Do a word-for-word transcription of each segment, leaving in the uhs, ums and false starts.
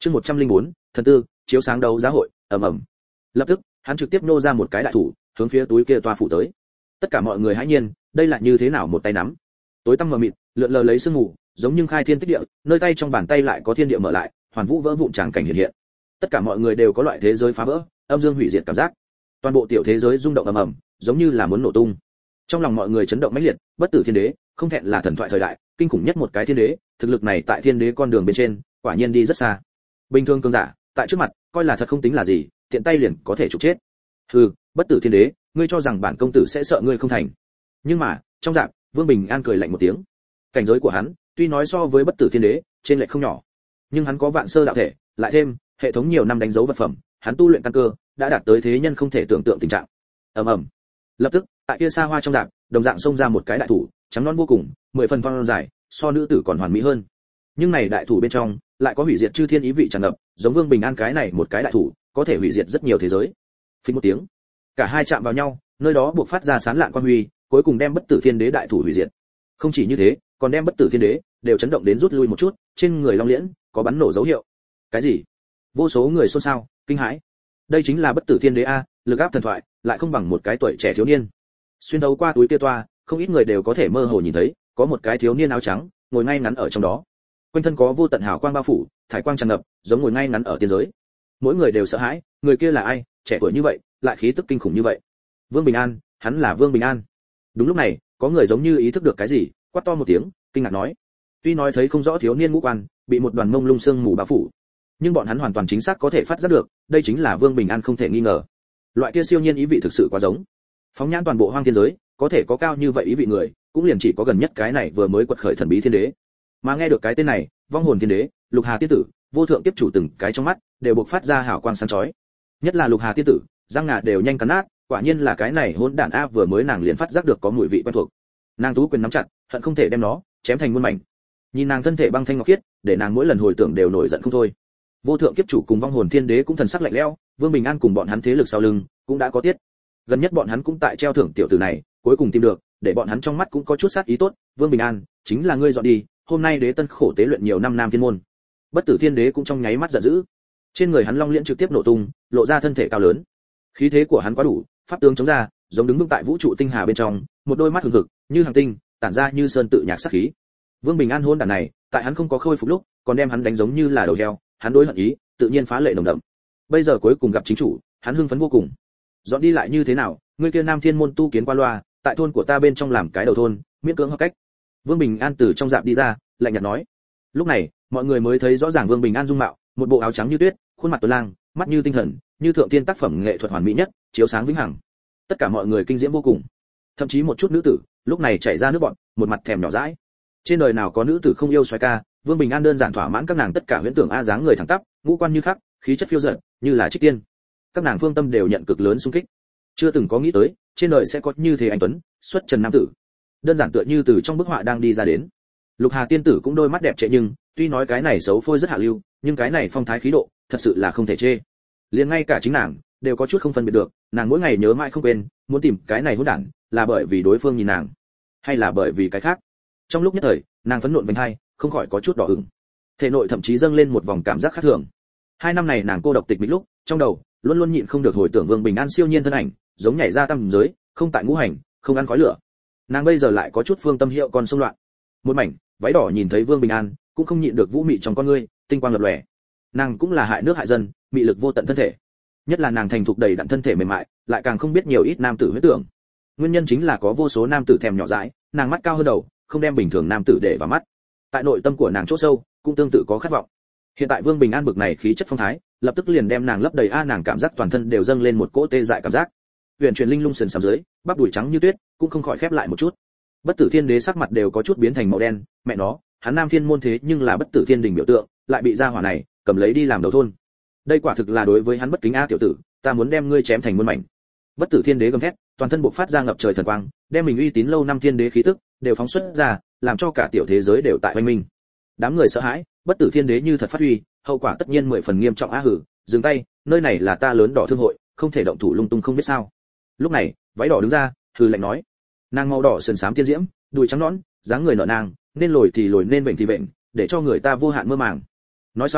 Chương một trăm lẻ bốn, thần tư, chiếu sáng đấu giá hội, ầm ầm. Lập tức, hắn trực tiếp nô ra một cái đại thủ, hướng phía túi kia toa phủ tới. Tất cả mọi người hãi nhiên, đây là như thế nào một tay nắm? Tối tăm mờ mịt, lượn lờ lấy sương mù, giống như khai thiên tích địa, nơi tay trong bàn tay lại có thiên địa mở lại, hoàn vũ vỡ vụn tràng cảnh hiện hiện. Tất cả mọi người đều có loại thế giới phá vỡ, âm dương hủy diệt cảm giác. Toàn bộ tiểu thế giới rung động ầm ầm, giống như là muốn nổ tung. Trong lòng mọi người chấn động mãnh liệt, bất tử thiên đế, không thẹn là thần thoại thời đại, kinh khủng nhất một cái thiên đế, thực lực này tại thiên đế con đường bên trên, quả nhiên đi rất xa. Bình thường cường giả, tại trước mặt, coi là thật không tính là gì, tiện tay liền có thể trục chết. Hừ, bất tử thiên đế, ngươi cho rằng bản công tử sẽ sợ ngươi không thành? Nhưng mà, trong dạng, Vương Bình An cười lạnh một tiếng. Cảnh giới của hắn, tuy nói so với bất tử thiên đế, trên lệch không nhỏ, nhưng hắn có vạn sơ đạo thể, lại thêm hệ thống nhiều năm đánh dấu vật phẩm, hắn tu luyện căn cơ, đã đạt tới thế nhân không thể tưởng tượng tình trạng. Ầm ầm. Lập tức, tại kia xa hoa trong dạng, đồng dạng xông ra một cái đại thủ, trắng non vô cùng, mười phần phong dài, so nữ tử còn hoàn mỹ hơn. Nhưng này đại thủ bên trong, lại có hủy diệt chư thiên ý vị tràn ngập, giống Vương Bình An cái này một cái đại thủ, có thể hủy diệt rất nhiều thế giới. Phình một tiếng, cả hai chạm vào nhau, nơi đó buộc phát ra sáng lạn quang huy, cuối cùng đem bất tử thiên đế đại thủ hủy diệt. Không chỉ như thế, còn đem bất tử thiên đế đều chấn động đến rút lui một chút, trên người long liễn có bắn nổ dấu hiệu. Cái gì? Vô số người xôn xao, kinh hãi. Đây chính là bất tử thiên đế a, lực áp thần thoại, lại không bằng một cái tuổi trẻ thiếu niên. Xuyên đấu qua túi kia toa, không ít người đều có thể mơ hồ nhìn thấy, có một cái thiếu niên áo trắng, ngồi ngay ngắn ở trong đó. Quanh thân có vô tận hào quang bao phủ, thải quang tràn ngập, giống ngồi ngay ngắn ở tiên giới. Mỗi người đều sợ hãi, người kia là ai, trẻ tuổi như vậy, lại khí tức kinh khủng như vậy. Vương Bình An, hắn là Vương Bình An. Đúng lúc này, có người giống như ý thức được cái gì, quát to một tiếng, kinh ngạc nói. Tuy nói thấy không rõ thiếu niên ngũ quan, bị một đoàn mông lung sương mù bao phủ, nhưng bọn hắn hoàn toàn chính xác có thể phát giác được, đây chính là Vương Bình An không thể nghi ngờ. Loại kia siêu nhiên ý vị thực sự quá giống. Phóng nhãn toàn bộ hoang thiên giới, có thể có cao như vậy ý vị người, cũng liền chỉ có gần nhất cái này vừa mới quật khởi thần bí thiên đế. Mà nghe được cái tên này, vong hồn thiên đế, lục hà tiên tử, vô thượng tiếp chủ từng cái trong mắt đều bộc phát ra hào quang sáng chói. Nhất là lục hà tiên tử, răng ngà đều nhanh cắn nát, quả nhiên là cái này hỗn đản a, vừa mới nàng liền phát giác được có mùi vị quen thuộc. Nàng tú quyền nắm chặt, hận không thể đem nó chém thành muôn mảnh. Nhìn nàng thân thể băng thanh ngọc khiết, để nàng mỗi lần hồi tưởng đều nổi giận không thôi. Vô thượng kiếp chủ cùng vong hồn thiên đế cũng thần sắc lạnh lẽo, Vương Bình An cùng bọn hắn thế lực sau lưng cũng đã có tiết. Gần nhất bọn hắn cũng tại treo thưởng tiểu tử này, cuối cùng tìm được, để bọn hắn trong mắt cũng có chút sát ý tốt. Vương Bình An, chính là ngươi dọn đi, hôm nay đế tân khổ tế luyện nhiều năm nam thiên môn. Bất tử thiên đế cũng trong nháy mắt giận dữ, trên người hắn long liễn trực tiếp nổ tung, lộ ra thân thể cao lớn, khí thế của hắn quá đủ, pháp tướng chống ra, giống đứng vững tại vũ trụ tinh hà bên trong, một đôi mắt hừng hực như hàng tinh, tản ra như sơn tự nhạc sát khí. Vương Bình An hôn đản này, tại hắn không có khôi phục lúc, còn đem hắn đánh giống như là đầu heo, hắn đối hận ý, tự nhiên phá lệ nồng đậm. Bây giờ cuối cùng gặp chính chủ, hắn hưng phấn vô cùng. Dọn đi lại như thế nào, ngươi kia nam thiên môn tu kiến qua loa, tại thôn của ta bên trong làm cái đầu thôn, miễn cưỡng hợp cách. Vương Bình An từ trong dạp đi ra, lạnh nhạt nói. Lúc này, mọi người mới thấy rõ ràng Vương Bình An dung mạo, một bộ áo trắng như tuyết, khuôn mặt tuấn lang, mắt như tinh thần, như thượng tiên tác phẩm nghệ thuật hoàn mỹ nhất, chiếu sáng vĩnh hằng. Tất cả mọi người kinh diễm vô cùng. Thậm chí một chút nữ tử, lúc này chảy ra nước bọt, một mặt thèm nhỏ dãi. Trên đời nào có nữ tử không yêu xoái ca, Vương Bình An đơn giản thỏa mãn các nàng tất cả huyễn tưởng a, dáng người thẳng tắp, ngũ quan như khắc, khí chất phiêu dật, như là trích tiên. Các nàng phương tâm đều nhận cực lớn xung kích. Chưa từng có nghĩ tới, trên đời sẽ có như thế anh tuấn, xuất trần nam tử. Đơn giản tựa như từ trong bức họa đang đi ra đến. Lục Hà tiên tử cũng đôi mắt đẹp trệ, nhưng tuy nói cái này xấu phôi rất hạ lưu, nhưng cái này phong thái khí độ, thật sự là không thể chê. Liền ngay cả chính nàng đều có chút không phân biệt được, nàng mỗi ngày nhớ mãi không quên, muốn tìm cái này hỗn đản, là bởi vì đối phương nhìn nàng, hay là bởi vì cái khác. Trong lúc nhất thời, nàng phẫn nộ vành hai, không khỏi có chút đỏ ửng. Thể nội thậm chí dâng lên một vòng cảm giác khác thường. Hai năm này nàng cô độc tịch mịch lúc, trong đầu luôn luôn nhịn không được hồi tưởng Vương Bình An siêu nhiên thân ảnh, giống nhảy ra tam giới, không tại ngũ hành, không ăn khói lửa. Nàng bây giờ lại có chút phương tâm hiệu còn xung loạn. Một mảnh váy đỏ nhìn thấy Vương Bình An, cũng không nhịn được vũ mị trong con ngươi, tinh quang lập lòe. Nàng cũng là hại nước hại dân, mị lực vô tận thân thể. Nhất là nàng thành thục đầy đặn thân thể mềm mại, lại càng không biết nhiều ít nam tử huyết tưởng. Nguyên nhân chính là có vô số nam tử thèm nhỏ dãi, nàng mắt cao hơn đầu, không đem bình thường nam tử để vào mắt. Tại nội tâm của nàng chỗ sâu, cũng tương tự có khát vọng. Hiện tại Vương Bình An bực này khí chất phong thái, lập tức liền đem nàng lấp đầy a, nàng cảm giác toàn thân đều dâng lên một cỗ tê dại cảm giác. Huyền truyền linh lung sườn sám dưới, bắp đùi trắng như tuyết, cũng không khỏi khép lại một chút. Bất tử thiên đế sắc mặt đều có chút biến thành màu đen, mẹ nó, hắn nam thiên môn thế nhưng là bất tử thiên đình biểu tượng, lại bị gia hỏa này cầm lấy đi làm đầu thôn. Đây quả thực là đối với hắn bất kính a, tiểu tử, ta muốn đem ngươi chém thành muôn mảnh. Bất tử thiên đế gầm thét, toàn thân bộc phát ra ngập trời thần quang, đem mình uy tín lâu năm thiên đế khí tức đều phóng xuất ra, làm cho cả tiểu thế giới đều tại hoành minh. Đám người sợ hãi, bất tử thiên đế như thật phát huy, hậu quả tất nhiên mười phần nghiêm trọng a. Hử, dừng tay, nơi này là ta lớn đỏ thương hội, không thể động thủ lung tung không biết sao. Lúc này, váy đỏ đứng ra, hừ lạnh nói. Nàng màu đỏ sườn xám tiên diễm, đùi trắng nõn, dáng người nở nàng, nên lồi thì lồi nên vểnh thì vểnh, để cho người ta vô hạn mơ màng. Nói xong,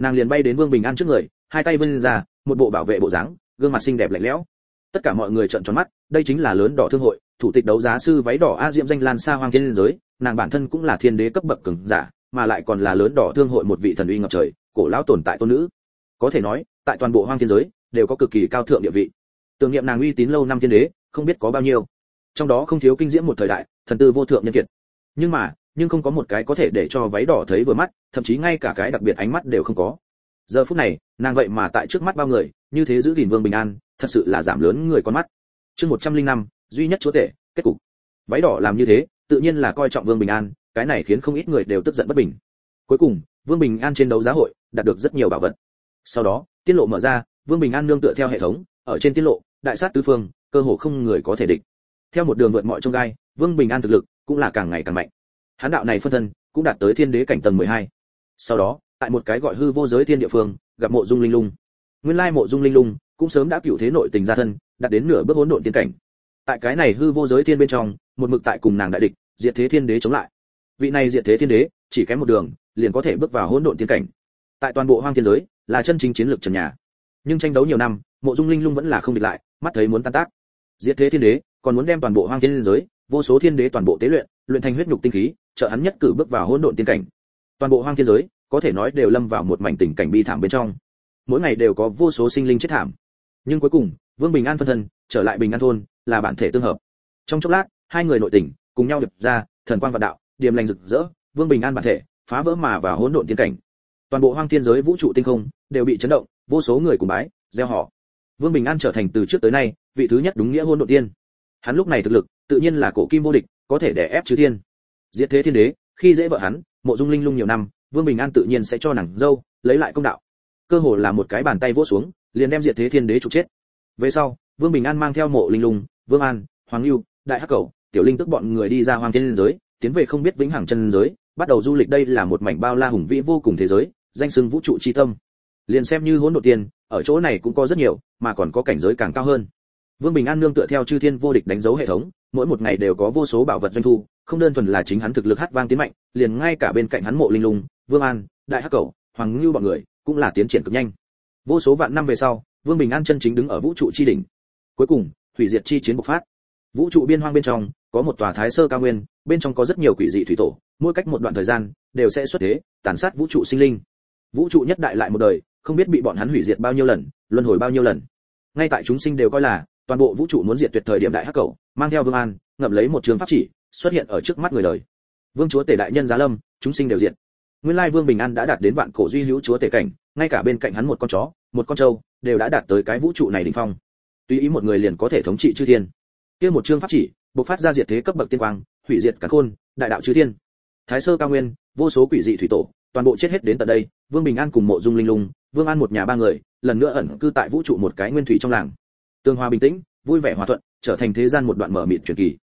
nàng liền bay đến Vương Bình An trước người, hai tay vươn ra, một bộ bảo vệ bộ dáng, gương mặt xinh đẹp lạnh lẽo. Tất cả mọi người trợn tròn mắt, đây chính là lớn đỏ thương hội, thủ tịch đấu giá sư váy đỏ A Diễm danh lan xa hoang thiên giới, nàng bản thân cũng là thiên đế cấp bậc cường giả, mà lại còn là lớn đỏ thương hội một vị thần uy ngập trời, cổ lão tồn tại tôn nữ. Có thể nói, tại toàn bộ hoang thiên giới đều có cực kỳ cao thượng địa vị. Tưởng niệm nàng uy tín lâu năm thiên đế, không biết có bao nhiêu. Trong đó không thiếu kinh diễm một thời đại, thần tư vô thượng nhân kiệt. Nhưng mà, nhưng không có một cái có thể để cho váy đỏ thấy vừa mắt, thậm chí ngay cả cái đặc biệt ánh mắt đều không có. Giờ phút này, nàng vậy mà tại trước mắt bao người, như thế giữ gìn Vương Bình An, thật sự là giảm lớn người con mắt. Chương một trăm linh năm, duy nhất chúa tể, kết cục. Váy đỏ làm như thế, tự nhiên là coi trọng Vương Bình An, cái này khiến không ít người đều tức giận bất bình. Cuối cùng, Vương Bình An trên đấu giá hội đạt được rất nhiều bảo vật. Sau đó, tiết lộ mở ra, Vương Bình An nương tựa theo hệ thống, ở trên tiết lộ, đại sát tứ phương, cơ hồ không người có thể địch. Theo một đường vượt mọi chông gai, Vương Bình An thực lực cũng là càng ngày càng mạnh. Hán đạo này phân thân cũng đạt tới thiên đế cảnh tầng mười hai. Sau đó, tại một cái gọi hư vô giới thiên địa phương, gặp Mộ Dung Linh Lung. Nguyên lai Mộ Dung Linh Lung cũng sớm đã cựu thế nội tình gia thân, đạt đến nửa bước hỗn độn tiên cảnh. Tại cái này hư vô giới thiên bên trong, một mực tại cùng nàng đại địch, diệt thế thiên đế chống lại. Vị này diệt thế thiên đế, chỉ kém một đường, liền có thể bước vào hỗn độn tiên cảnh. Tại toàn bộ hoang thiên giới, là chân chính chiến lược trần nhà. Nhưng tranh đấu nhiều năm, Mộ Dung Linh Lung vẫn là không địch lại, mắt thấy muốn tan tác. Diệt thế thiên đế, còn muốn đem toàn bộ hoang thiên giới, vô số thiên đế toàn bộ tế luyện, luyện thành huyết nhục tinh khí, trợ hắn nhất cử bước vào hỗn độn tiên cảnh. Toàn bộ hoang thiên giới, có thể nói đều lâm vào một mảnh tình cảnh bi thảm bên trong. Mỗi ngày đều có vô số sinh linh chết thảm. Nhưng cuối cùng, Vương Bình An phân thân trở lại Bình An thôn, là bản thể tương hợp. Trong chốc lát, hai người nội tình cùng nhau điệp ra, thần quang vạn đạo, điềm lành rực rỡ, Vương Bình An bản thể phá vỡ mà vào hỗn độn tiên cảnh. Toàn bộ hoang thiên giới vũ trụ tinh không đều bị chấn động, vô số người cùng bái, gieo họ. Vương Bình An trở thành từ trước tới nay vị thứ nhất đúng nghĩa hỗn độn tiên. Hắn lúc này thực lực, tự nhiên là cổ kim vô địch, có thể đè ép chư thiên. Diệt thế thiên đế, khi dễ vợ hắn, Mộ Dung Linh Lung nhiều năm, Vương Bình An tự nhiên sẽ cho nàng dâu, lấy lại công đạo. Cơ hồ là một cái bàn tay vỗ xuống, liền đem Diệt thế thiên đế trục chết. Về sau, Vương Bình An mang theo Mộ Linh Lung, Vương An, Hoàng Lưu, Đại Hắc Cẩu, Tiểu Linh tức bọn người đi ra hoang thiên giới, tiến về không biết vĩnh hằng chân giới, bắt đầu du lịch. Đây là một mảnh bao la hùng vĩ vô cùng thế giới, danh xưng vũ trụ chi tâm. Liền xem như hỗn độn tiên, ở chỗ này cũng có rất nhiều, mà còn có cảnh giới càng cao hơn. Vương Bình An nương tựa theo chư thiên vô địch đánh dấu hệ thống, mỗi một ngày đều có vô số bảo vật doanh thu, không đơn thuần là chính hắn thực lực hát vang tiến mạnh, liền ngay cả bên cạnh hắn Mộ Linh Lung, Vương An, Đại Hắc Cẩu, Hoàng Ngưu bọn người cũng là tiến triển cực nhanh. Vô số vạn năm về sau, Vương Bình An chân chính đứng ở vũ trụ chi đỉnh. Cuối cùng, hủy diệt chi chiến bộc phát. Vũ trụ biên hoang bên trong có một tòa Thái Sơ cao nguyên, bên trong có rất nhiều quỷ dị thủy tổ, mỗi cách một đoạn thời gian đều sẽ xuất thế, tàn sát vũ trụ sinh linh. Vũ trụ nhất đại lại một đời, không biết bị bọn hắn hủy diệt bao nhiêu lần, luân hồi bao nhiêu lần. Ngay tại chúng sinh đều coi là toàn bộ vũ trụ muốn diệt tuyệt thời điểm, Đại Hắc Cẩu mang theo Vương An, ngậm lấy một trường pháp chỉ, xuất hiện ở trước mắt người đời. Vương chúa tể đại nhân giá lâm, chúng sinh đều diệt. Nguyên lai Vương Bình An đã đạt đến vạn cổ duy hữu chúa tể cảnh, ngay cả bên cạnh hắn một con chó, một con trâu, đều đã đạt tới cái vũ trụ này đỉnh phong. Tùy ý một người liền có thể thống trị chư thiên. Kia một chương pháp chỉ, bộc phát ra diệt thế cấp bậc tiên quang, hủy diệt cả khôn, đại đạo chư thiên. Thái Sơ cao nguyên, vô số quỷ dị thủy tổ, toàn bộ chết hết đến tận đây. Vương Bình An cùng Mộ Dung Linh Lung, Vương An một nhà ba người, lần nữa ẩn cư tại vũ trụ một cái nguyên thủy trong làng. Tương hòa bình tĩnh, vui vẻ hòa thuận, trở thành thế gian một đoạn mở mịt truyền kỳ.